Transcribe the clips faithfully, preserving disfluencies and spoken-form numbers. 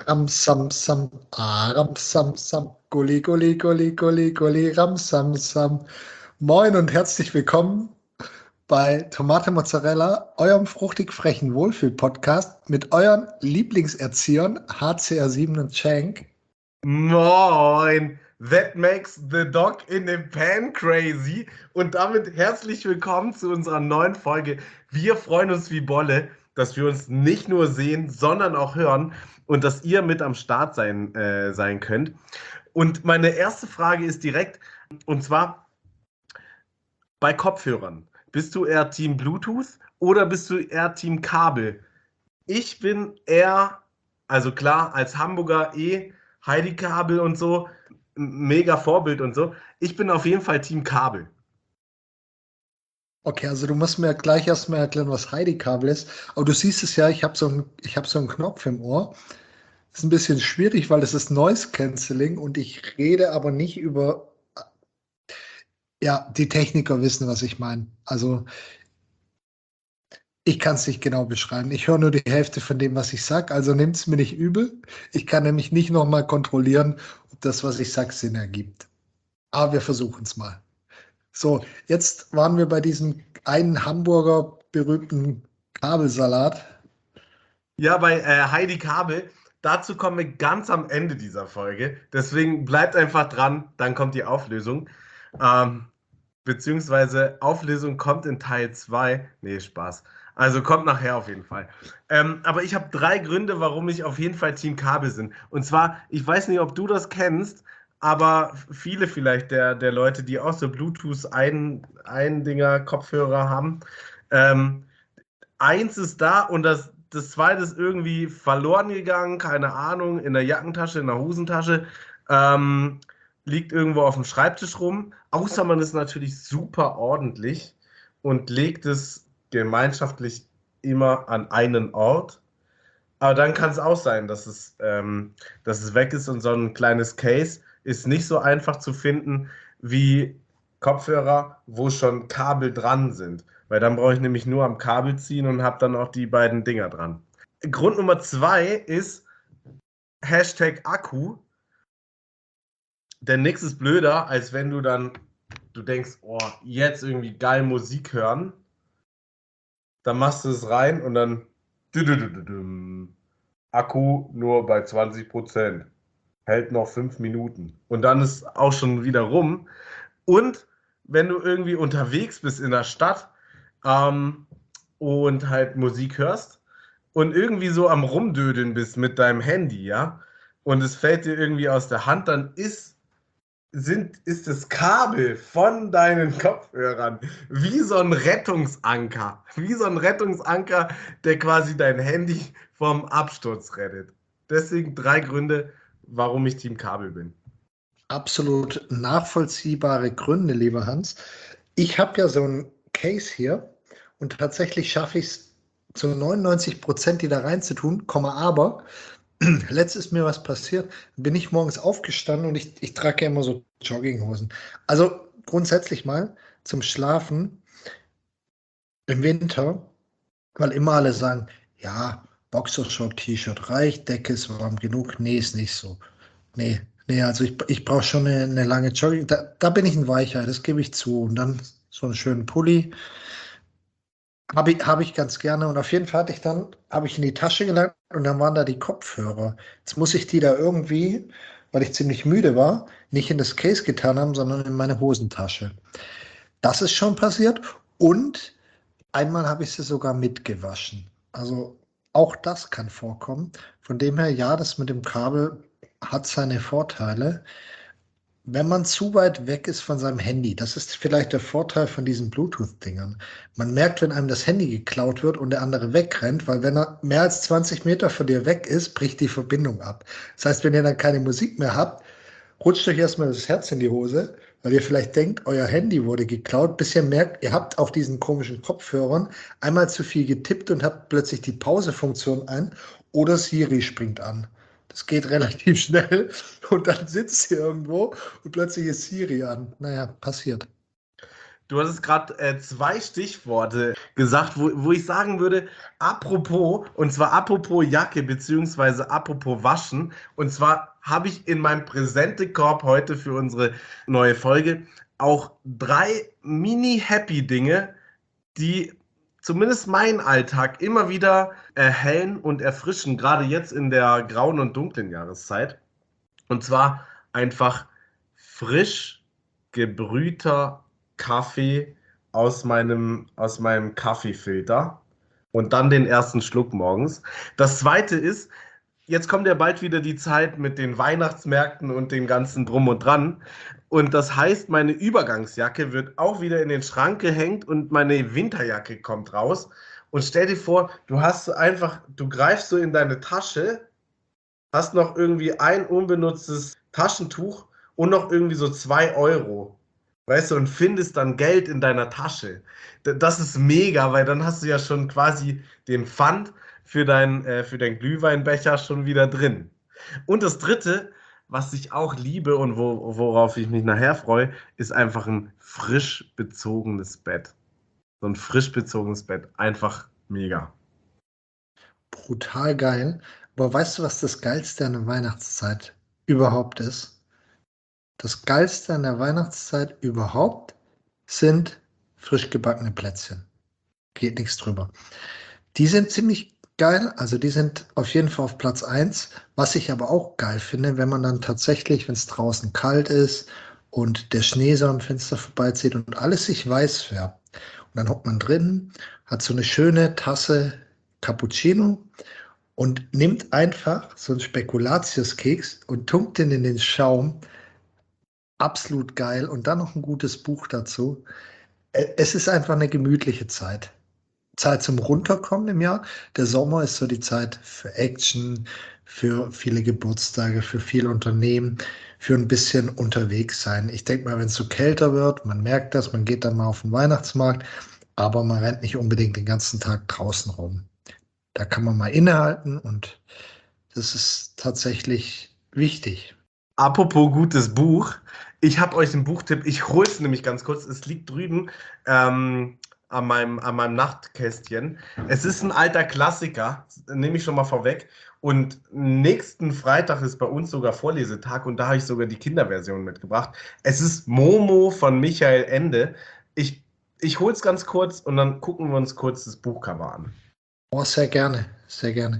Ram sam sam, ah, ram sam sam, gulli gulli gulli gulli gulli, ram sam sam. Moin und herzlich willkommen bei Tomate Mozzarella, eurem fruchtig frechen Wohlfühl-Podcast mit euren Lieblingserziehern H C R sieben und Cenk. Moin, that makes the dog in the pan crazy. Und damit herzlich willkommen zu unserer neuen Folge. Wir freuen uns wie Bolle, dass wir uns nicht nur sehen, sondern auch hören und dass ihr mit am Start sein, äh, sein könnt. Und meine erste Frage ist direkt, und zwar bei Kopfhörern. Bist du eher Team Bluetooth oder bist du eher Team Kabel? Ich bin eher, also klar, als Hamburger eh, Heidi-Kabel und so, mega Vorbild und so. Ich bin auf jeden Fall Team Kabel. Okay, also du musst mir gleich erstmal erklären, was Heidi-Kabel ist. Aber du siehst es ja, ich habe so, ein, ich hab so einen Knopf im Ohr. Das ist ein bisschen schwierig, weil es ist Noise Cancelling und ich rede aber nicht über. Ja, die Techniker wissen, was ich meine. Also ich kann es nicht genau beschreiben. Ich höre nur die Hälfte von dem, was ich sage. Also nehmt es mir nicht übel. Ich kann nämlich nicht nochmal kontrollieren, ob das, was ich sage, Sinn ergibt. Aber wir versuchen es mal. So, jetzt waren wir bei diesem einen Hamburger berühmten Kabelsalat. Ja, bei äh, Heidi Kabel. Dazu kommen wir ganz am Ende dieser Folge. Deswegen bleibt einfach dran, dann kommt die Auflösung. Ähm, beziehungsweise Auflösung kommt in Teil zwei. Nee, Spaß. Also kommt nachher auf jeden Fall. Ähm, aber ich habe drei Gründe, warum ich auf jeden Fall Team Kabel bin. Und zwar, ich weiß nicht, ob du das kennst, aber viele vielleicht der, der Leute, die auch so Bluetooth-Ein-Dinger-Kopfhörer haben. Ähm, eins ist da und das, das zweite ist irgendwie verloren gegangen, keine Ahnung, in der Jackentasche, in der Hosentasche. Ähm, liegt irgendwo auf dem Schreibtisch rum, außer man ist natürlich super ordentlich und legt es gemeinschaftlich immer an einen Ort. Aber dann kann es auch sein, dass es, ähm, dass es weg ist und so ein kleines Case ist nicht so einfach zu finden wie Kopfhörer, wo schon Kabel dran sind. Weil dann brauche ich nämlich nur am Kabel ziehen und habe dann auch die beiden Dinger dran. Grund Nummer zwei ist Hashtag Akku. Denn nichts ist blöder, als wenn du dann, du denkst, oh, jetzt irgendwie geil Musik hören. Dann machst du es rein und dann Akku nur bei zwanzig Prozent. Hält noch fünf Minuten. Und dann ist auch schon wieder rum. Und wenn du irgendwie unterwegs bist in der Stadt ähm, und halt Musik hörst und irgendwie so am Rumdödeln bist mit deinem Handy, ja, und es fällt dir irgendwie aus der Hand, dann ist sind, ist das Kabel von deinen Kopfhörern wie so ein Rettungsanker. Wie so ein Rettungsanker, der quasi dein Handy vom Absturz rettet. Deswegen drei Gründe, warum ich Team Kabel bin. Absolut nachvollziehbare Gründe, lieber Hans. Ich habe ja so ein Case hier und tatsächlich schaffe ich es zu neunundneunzig Prozent, die da reinzutun, Komma aber. Letztes ist mir was passiert, bin ich morgens aufgestanden und ich, ich trage ja immer so Jogginghosen. Also grundsätzlich mal zum Schlafen im Winter, weil immer alle sagen, ja, Boxershort-T-Shirt reicht, Decke ist warm genug. Nee, ist nicht so. Nee, nee, also ich, ich brauche schon eine, eine lange Jogging. Da, da bin ich ein Weicher, das gebe ich zu. Und dann so einen schönen Pulli. Habe ich, hab ich ganz gerne. Und auf jeden Fall hatte ich dann, habe ich in die Tasche gelangt und dann waren da die Kopfhörer. Jetzt muss ich die da irgendwie, weil ich ziemlich müde war, nicht in das Case getan haben, sondern in meine Hosentasche. Das ist schon passiert. Und einmal habe ich sie sogar mitgewaschen. Also auch das kann vorkommen. Von dem her, ja, das mit dem Kabel hat seine Vorteile. Wenn man zu weit weg ist von seinem Handy, das ist vielleicht der Vorteil von diesen Bluetooth-Dingern. Man merkt, wenn einem das Handy geklaut wird und der andere wegrennt, weil wenn er mehr als zwanzig Meter von dir weg ist, bricht die Verbindung ab. Das heißt, wenn ihr dann keine Musik mehr habt, rutscht euch erstmal das Herz in die Hose, weil ihr vielleicht denkt, euer Handy wurde geklaut, bis ihr merkt, ihr habt auf diesen komischen Kopfhörern einmal zu viel getippt und habt plötzlich die Pause-Funktion an oder Siri springt an. Das geht relativ schnell und dann sitzt ihr irgendwo und plötzlich ist Siri an. Naja, passiert. Du hattest gerade äh, zwei Stichworte gesagt, wo, wo ich sagen würde, apropos, und zwar apropos Jacke, beziehungsweise apropos Waschen. Und zwar habe ich in meinem Präsentekorb heute für unsere neue Folge auch drei Mini-Happy-Dinge, die zumindest meinen Alltag immer wieder erhellen und erfrischen, gerade jetzt in der grauen und dunklen Jahreszeit. Und zwar einfach frisch gebrühter Kaffee aus meinem, aus meinem Kaffeefilter und dann den ersten Schluck morgens. Das zweite ist, jetzt kommt ja bald wieder die Zeit mit den Weihnachtsmärkten und dem ganzen Drum und Dran. Und das heißt, meine Übergangsjacke wird auch wieder in den Schrank gehängt und meine Winterjacke kommt raus. Und stell dir vor, du hast einfach, du greifst so in deine Tasche, hast noch irgendwie ein unbenutztes Taschentuch und noch irgendwie so zwei Euro. Weißt du, und findest dann Geld in deiner Tasche. Das ist mega, weil dann hast du ja schon quasi den Pfand für dein, äh, für deinen Glühweinbecher schon wieder drin. Und das Dritte, was ich auch liebe und wo, worauf ich mich nachher freue, ist einfach ein frisch bezogenes Bett. So ein frisch bezogenes Bett. Einfach mega. Brutal geil. Aber weißt du, was das Geilste an der Weihnachtszeit überhaupt ist? Das Geilste an der Weihnachtszeit überhaupt sind frisch gebackene Plätzchen. Geht nichts drüber. Die sind ziemlich geil, also die sind auf jeden Fall auf Platz eins. Was ich aber auch geil finde, wenn man dann tatsächlich, wenn es draußen kalt ist und der Schnee so am Fenster vorbeizieht und alles sich weiß färbt. Und dann hockt man drin, hat so eine schöne Tasse Cappuccino und nimmt einfach so einen Spekulatiuskeks und tunkt den in den Schaum. Absolut geil. Und dann noch ein gutes Buch dazu. Ä- Es ist einfach eine gemütliche Zeit. Zeit zum Runterkommen im Jahr. Der Sommer ist so die Zeit für Action, für viele Geburtstage, für viel Unternehmen, für ein bisschen unterwegs sein. Ich denke mal, wenn es so kälter wird, man merkt das, man geht dann mal auf den Weihnachtsmarkt, aber man rennt nicht unbedingt den ganzen Tag draußen rum. Da kann man mal innehalten und das ist tatsächlich wichtig. Apropos gutes Buch, ich habe euch einen Buchtipp, ich hole es nämlich ganz kurz, es liegt drüben ähm, an meinem, an meinem Nachtkästchen. Es ist ein alter Klassiker, nehme ich schon mal vorweg. Und nächsten Freitag ist bei uns sogar Vorlesetag und da habe ich sogar die Kinderversion mitgebracht. Es ist Momo von Michael Ende. Ich, ich hole es ganz kurz und dann gucken wir uns kurz das Buchcover an. Oh, sehr gerne, sehr gerne.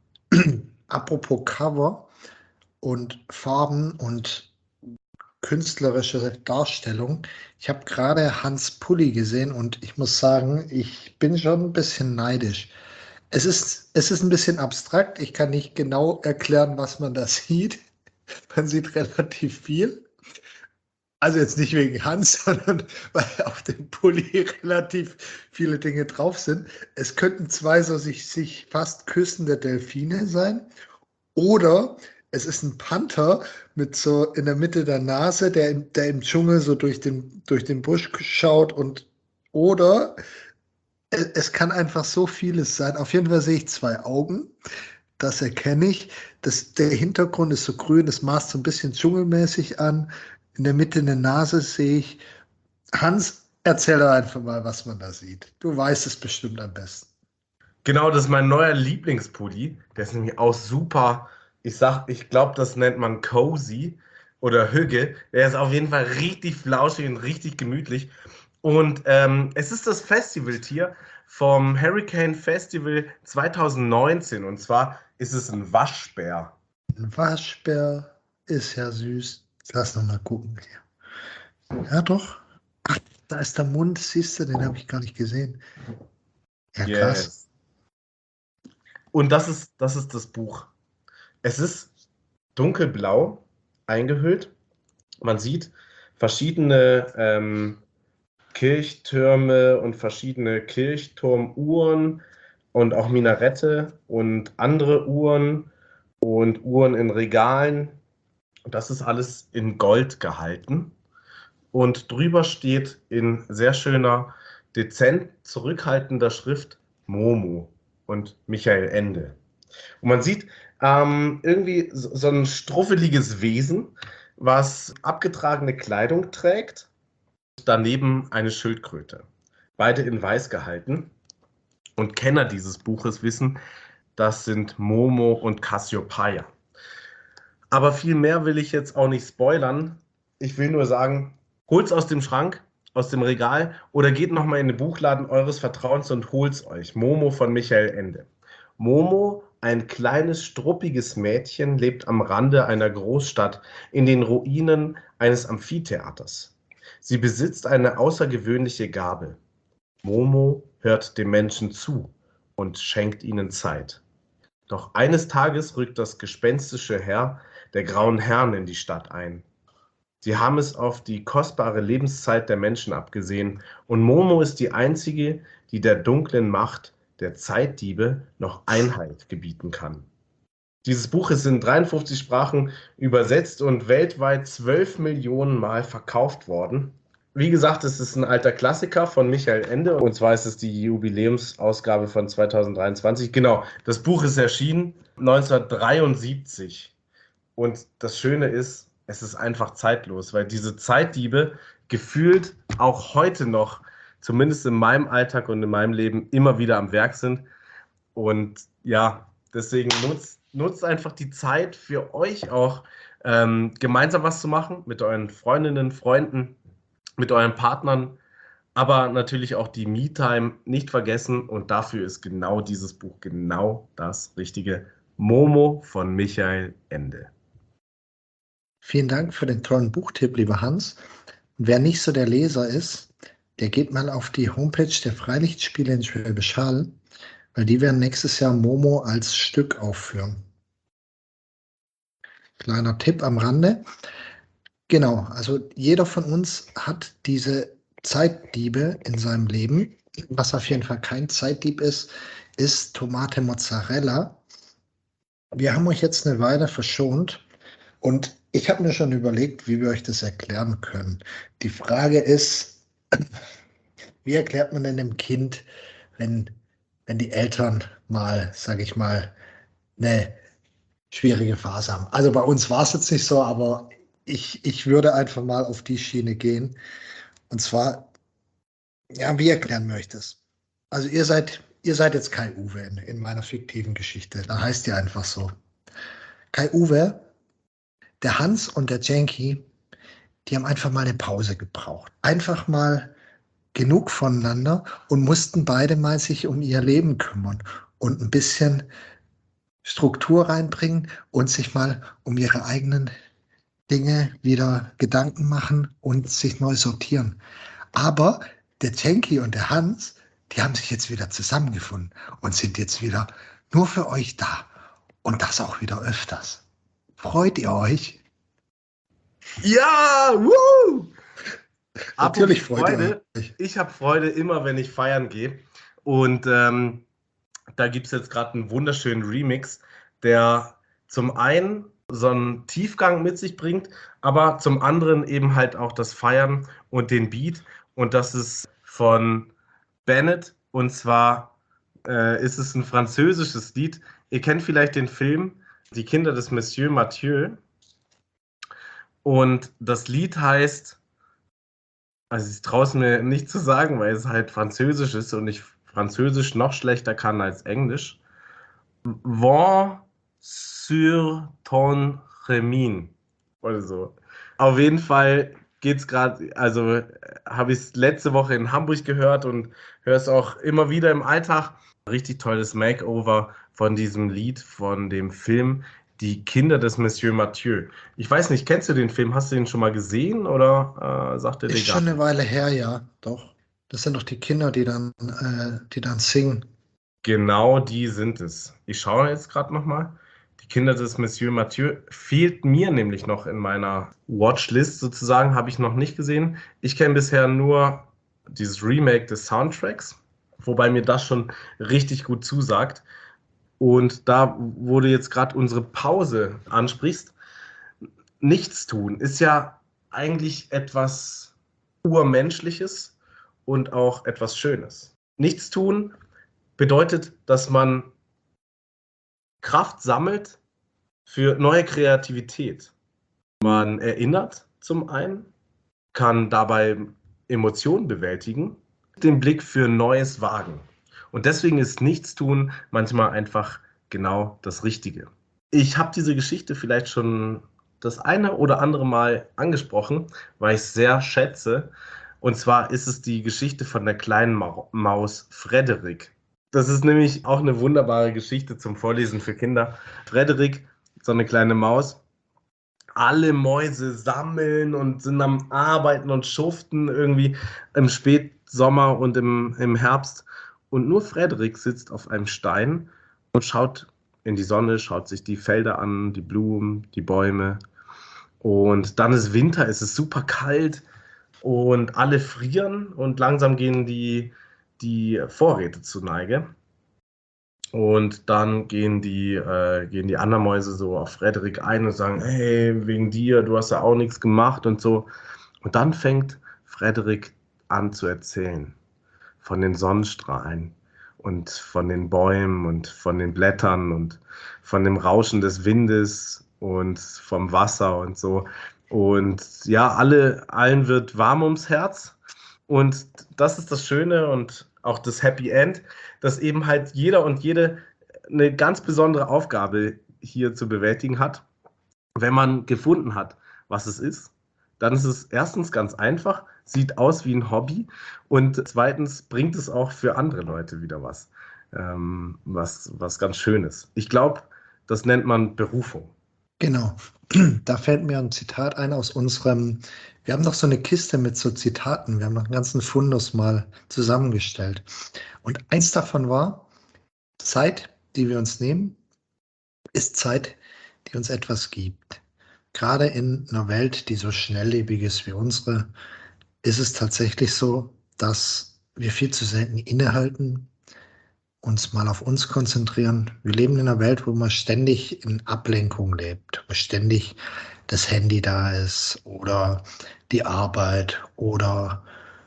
Apropos Cover und Farben und künstlerische Darstellung. Ich habe gerade Hans Pulli gesehen und ich muss sagen, ich bin schon ein bisschen neidisch. Es ist, es ist ein bisschen abstrakt. Ich kann nicht genau erklären, was man da sieht. Man sieht relativ viel. Also jetzt nicht wegen Hans, sondern weil auf dem Pulli relativ viele Dinge drauf sind. Es könnten zwei so sich, sich fast küssende Delfine sein. Oder es ist ein Panther mit so in der Mitte der Nase, der, im- der im Dschungel so durch den, durch den Busch schaut. Und oder es, es kann einfach so vieles sein. Auf jeden Fall sehe ich zwei Augen. Das erkenne ich. Das, der Hintergrund ist so grün, das maßt so ein bisschen dschungelmäßig an. In der Mitte eine Nase sehe ich. Hans, erzähl doch einfach mal, was man da sieht. Du weißt es bestimmt am besten. Genau, das ist mein neuer Lieblingspulli. Der ist nämlich auch super. Ich sag, ich glaube, das nennt man cozy oder Hügge. Der ist auf jeden Fall richtig flauschig und richtig gemütlich. Und ähm, es ist das Festivaltier vom Hurricane Festival zwanzig neunzehn. Und zwar ist es ein Waschbär. Ein Waschbär ist ja süß. Lass noch mal gucken hier. Ja, doch. Ach, da ist der Mund, siehst du, den habe ich gar nicht gesehen. Ja, krass. Yes. Und das ist, das ist das Buch. Es ist dunkelblau eingehüllt. Man sieht verschiedene ähm, Kirchtürme und verschiedene Kirchturmuhren und auch Minarette und andere Uhren und Uhren in Regalen. Das ist alles in Gold gehalten. Und drüber steht in sehr schöner, dezent zurückhaltender Schrift Momo und Michael Ende. Und man sieht ähm, irgendwie so, so ein struffeliges Wesen, was abgetragene Kleidung trägt daneben eine Schildkröte. Beide in weiß gehalten. Und Kenner dieses Buches wissen, das sind Momo und Cassiopeia. Aber viel mehr will ich jetzt auch nicht spoilern. Ich will nur sagen, holt's aus dem Schrank, aus dem Regal oder geht nochmal in den Buchladen eures Vertrauens und holt's euch. Momo von Michael Ende. Momo, ein kleines, struppiges Mädchen, lebt am Rande einer Großstadt in den Ruinen eines Amphitheaters. Sie besitzt eine außergewöhnliche Gabe. Momo hört den Menschen zu und schenkt ihnen Zeit. Doch eines Tages rückt das gespenstische Heer der Grauen Herren in die Stadt ein. Sie haben es auf die kostbare Lebenszeit der Menschen abgesehen und Momo ist die einzige, die der dunklen Macht der Zeitdiebe noch Einhalt gebieten kann. Dieses Buch ist in dreiundfünfzig Sprachen übersetzt und weltweit zwölf Millionen Mal verkauft worden. Wie gesagt, es ist ein alter Klassiker von Michael Ende und zwar ist es die Jubiläumsausgabe von zweitausenddreiundzwanzig. Genau, das Buch ist erschienen neunzehnhundertdreiundsiebzig und das Schöne ist, es ist einfach zeitlos, weil diese Zeitdiebe gefühlt auch heute noch, zumindest in meinem Alltag und in meinem Leben, immer wieder am Werk sind. Und ja, deswegen nutzt, nutzt einfach die Zeit für euch auch, ähm, gemeinsam was zu machen mit euren Freundinnen, Freunden, mit euren Partnern, aber natürlich auch die Me-Time nicht vergessen und dafür ist genau dieses Buch genau das Richtige. Momo von Michael Ende. Vielen Dank für den tollen Buchtipp, lieber Hans. Wer nicht so der Leser ist, der geht mal auf die Homepage der Freilichtspiele in Schwäbisch Hall, weil die werden nächstes Jahr Momo als Stück aufführen. Kleiner Tipp am Rande. Genau, also jeder von uns hat diese Zeitdiebe in seinem Leben. Was auf jeden Fall kein Zeitdieb ist, ist Tomate Mozzarella. Wir haben euch jetzt eine Weile verschont und ich habe mir schon überlegt, wie wir euch das erklären können. Die Frage ist, wie erklärt man denn dem Kind, wenn, wenn die Eltern mal, sage ich mal, eine schwierige Phase haben? Also bei uns war es jetzt nicht so, aber ich, ich würde einfach mal auf die Schiene gehen. Und zwar, ja, wie erklären wir euch das? Also ihr seid, ihr seid jetzt Kai-Uwe in, in meiner fiktiven Geschichte. Da heißt ihr einfach so. Kai-Uwe, der Hans und der Jenki, die haben einfach mal eine Pause gebraucht. Einfach mal genug voneinander und mussten beide mal sich um ihr Leben kümmern und ein bisschen Struktur reinbringen und sich mal um ihre eigenen Dinge wieder Gedanken machen und sich neu sortieren. Aber der Jenki und der Hans, die haben sich jetzt wieder zusammengefunden und sind jetzt wieder nur für euch da. Und das auch wieder öfters. Freut ihr euch? Ja, woo! Natürlich Apropos freut ihr Freude, euch. ich habe Freude immer, wenn ich feiern gehe. Und ähm, da gibt es jetzt gerade einen wunderschönen Remix, der zum einen so einen Tiefgang mit sich bringt, aber zum anderen eben halt auch das Feiern und den Beat. Und das ist von Bennett. Und zwar äh, ist es ein französisches Lied. Ihr kennt vielleicht den Film Die Kinder des Monsieur Mathieu. Und das Lied heißt, also ich traue es mir nicht zu sagen, weil es halt Französisch ist und ich Französisch noch schlechter kann als Englisch. Vent sur ton chemin oder so. Auf jeden Fall geht es gerade, also habe ich es letzte Woche in Hamburg gehört und höre es auch immer wieder im Alltag. Richtig tolles Makeover von diesem Lied, von dem Film Die Kinder des Monsieur Mathieu. Ich weiß nicht, kennst du den Film? Hast du den schon mal gesehen oder äh, sagt er dir Ist gar schon eine nicht? Weile her, ja, doch. Das sind doch die Kinder, die dann, äh, die dann singen. Genau die sind es. Ich schaue jetzt gerade nochmal. Die Kinder des Monsieur Mathieu fehlt mir nämlich noch in meiner Watchlist sozusagen, habe ich noch nicht gesehen. Ich kenne bisher nur dieses Remake des Soundtracks, wobei mir das schon richtig gut zusagt. Und da, wo du jetzt gerade unsere Pause ansprichst, nichts tun ist ja eigentlich etwas Urmenschliches und auch etwas Schönes. Nichts tun bedeutet, dass man Kraft sammelt für neue Kreativität. Man erinnert zum einen, kann dabei Emotionen bewältigen, den Blick für Neues wagen. Und deswegen ist Nichtstun manchmal einfach genau das Richtige. Ich habe diese Geschichte vielleicht schon das eine oder andere Mal angesprochen, weil ich es sehr schätze. Und zwar ist es die Geschichte von der kleinen Mau- Maus Frederik. Das ist nämlich auch eine wunderbare Geschichte zum Vorlesen für Kinder. Frederik, so eine kleine Maus, alle Mäuse sammeln und sind am Arbeiten und schuften irgendwie im Spätsommer und im, im Herbst. Und nur Frederik sitzt auf einem Stein und schaut in die Sonne, schaut sich die Felder an, die Blumen, die Bäume. Und dann ist Winter, es ist super kalt und alle frieren und langsam gehen die, die Vorräte zur Neige. Und dann gehen die, äh, gehen die anderen Mäuse so auf Frederik ein und sagen, hey, wegen dir, du hast ja auch nichts gemacht und so. Und dann fängt Frederik an zu erzählen von den Sonnenstrahlen und von den Bäumen und von den Blättern und von dem Rauschen des Windes und vom Wasser und so. Und ja, alle, allen wird warm ums Herz. Und das ist das Schöne und auch das Happy End, dass eben halt jeder und jede eine ganz besondere Aufgabe hier zu bewältigen hat. Wenn man gefunden hat, was es ist, dann ist es erstens ganz einfach, sieht aus wie ein Hobby und zweitens bringt es auch für andere Leute wieder was, ähm, was, was ganz Schönes. Ich glaube, das nennt man Berufung. Genau. Da fällt mir ein Zitat ein aus unserem, wir haben noch so eine Kiste mit so Zitaten, wir haben noch einen ganzen Fundus mal zusammengestellt. Und eins davon war, Zeit, die wir uns nehmen, ist Zeit, die uns etwas gibt. Gerade in einer Welt, die so schnelllebig ist wie unsere, ist es tatsächlich so, dass wir viel zu selten innehalten, uns mal auf uns konzentrieren. Wir leben in einer Welt, wo man ständig in Ablenkung lebt, wo ständig das Handy da ist oder die Arbeit oder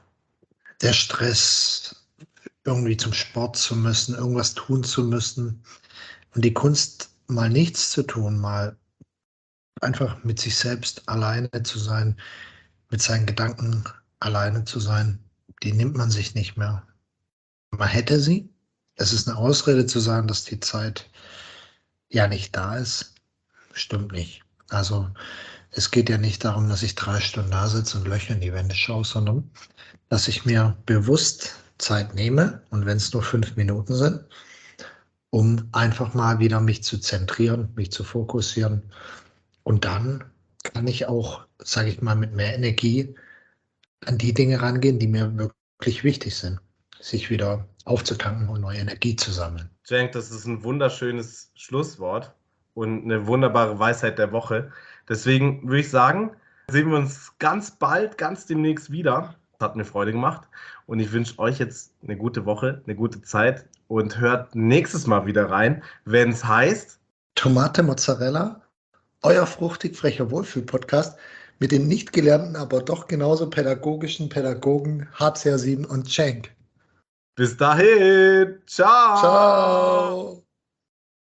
der Stress, irgendwie zum Sport zu müssen, irgendwas tun zu müssen. Und die Kunst, mal nichts zu tun, mal einfach mit sich selbst alleine zu sein, mit seinen Gedanken alleine zu sein, die nimmt man sich nicht mehr. Man hätte sie. Es ist eine Ausrede zu sagen, dass die Zeit ja nicht da ist. Stimmt nicht. Also es geht ja nicht darum, dass ich drei Stunden da sitze und Löcher in die Wände schaue, sondern dass ich mir bewusst Zeit nehme und wenn es nur fünf Minuten sind, um einfach mal wieder mich zu zentrieren, mich zu fokussieren. Und dann kann ich auch, sage ich mal, mit mehr Energie an die Dinge rangehen, die mir wirklich wichtig sind, sich wieder aufzutanken und neue Energie zu sammeln. Cenk, das ist ein wunderschönes Schlusswort und eine wunderbare Weisheit der Woche. Deswegen würde ich sagen, sehen wir uns ganz bald, ganz demnächst wieder. Hat mir Freude gemacht und ich wünsche euch jetzt eine gute Woche, eine gute Zeit und hört nächstes Mal wieder rein, wenn es heißt Tomate Mozzarella, euer fruchtig frecher Wohlfühl-Podcast mit den nicht gelernten, aber doch genauso pädagogischen Pädagogen H C R sieben und Cenk. bis dahin. Ciao. Ciao.